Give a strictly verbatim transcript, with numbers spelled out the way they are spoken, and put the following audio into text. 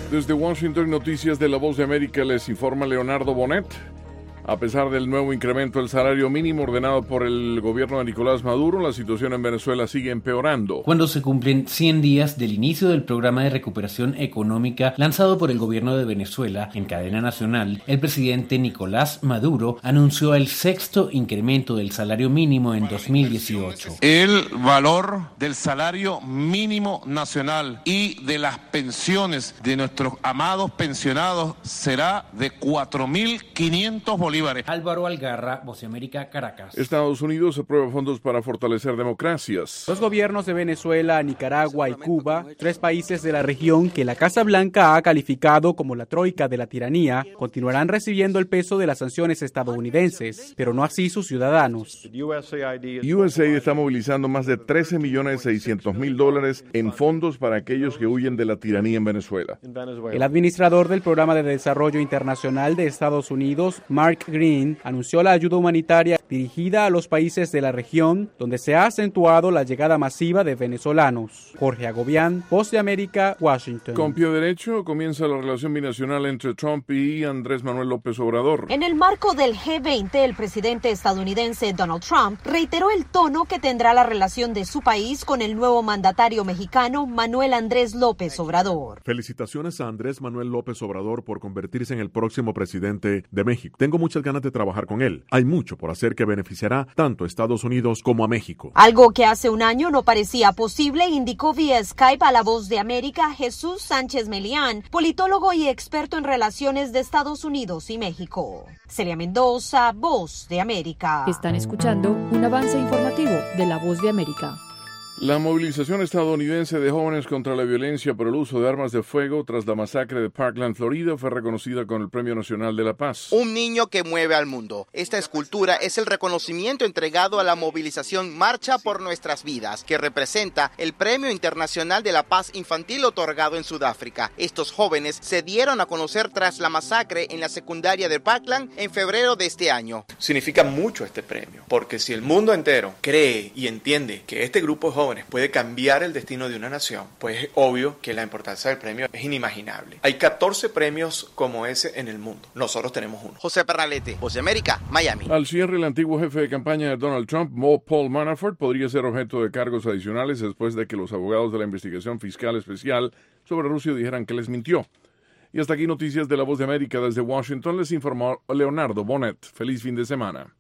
Desde Washington, noticias de La Voz de América, les informa Leonardo Bonet. A pesar del nuevo incremento del salario mínimo ordenado por el gobierno de Nicolás Maduro, la situación en Venezuela sigue empeorando. Cuando se cumplen cien días del inicio del programa de recuperación económica lanzado por el gobierno de Venezuela en cadena nacional, el presidente Nicolás Maduro anunció el sexto incremento del salario mínimo en dos mil dieciocho. El valor del salario mínimo nacional y de las pensiones de nuestros amados pensionados será de cuatro mil quinientos bolívares. Álvaro Algarra, Voz de América, Caracas. Estados Unidos aprueba fondos para fortalecer democracias. Los gobiernos de Venezuela, Nicaragua y Cuba, tres países de la región que la Casa Blanca ha calificado como la troika de la tiranía, continuarán recibiendo el peso de las sanciones estadounidenses, pero no así sus ciudadanos. U S A I D está movilizando más de trece millones seiscientos mil dólares en fondos para aquellos que huyen de la tiranía en Venezuela. El administrador del Programa de Desarrollo Internacional de Estados Unidos, Mark Green, anunció la ayuda humanitaria dirigida a los países de la región, donde se ha acentuado la llegada masiva de venezolanos. Jorge Agobián, Voz de América, Washington. Con pie derecho comienza la relación binacional entre Trump y Andrés Manuel López Obrador. En el marco del G veinte, el presidente estadounidense Donald Trump reiteró el tono que tendrá la relación de su país con el nuevo mandatario mexicano Manuel Andrés López Obrador. Felicitaciones a Andrés Manuel López Obrador por convertirse en el próximo presidente de México. Tengo muchas ganas de trabajar con él. Hay mucho por hacer que beneficiará tanto a Estados Unidos como a México. Algo que hace un año no parecía posible, indicó vía Skype a La Voz de América Jesús Sánchez Melián, politólogo y experto en relaciones de Estados Unidos y México. Celia Mendoza, Voz de América. Están escuchando un avance informativo de La Voz de América. La movilización estadounidense de jóvenes contra la violencia por el uso de armas de fuego tras la masacre de Parkland, Florida, fue reconocida con el Premio Nacional de la Paz. Un niño que mueve al mundo. Esta escultura es el reconocimiento entregado a la movilización Marcha por Nuestras Vidas, que representa el Premio Internacional de la Paz Infantil otorgado en Sudáfrica. Estos jóvenes se dieron a conocer tras la masacre en la secundaria de Parkland en febrero de este año. Significa mucho este premio, porque si el mundo entero cree y entiende que este grupo de jóvenes puede cambiar el destino de una nación, pues es obvio que la importancia del premio es inimaginable. Hay catorce premios como ese en el mundo. Nosotros tenemos uno. José Pernalete, Voz de América, Miami. Al cierre, el antiguo jefe de campaña de Donald Trump, Paul Manafort, podría ser objeto de cargos adicionales después de que los abogados de la investigación fiscal especial sobre Rusia dijeran que les mintió. Y hasta aquí noticias de La Voz de América desde Washington. Les informó Leonardo Bonet. Feliz fin de semana.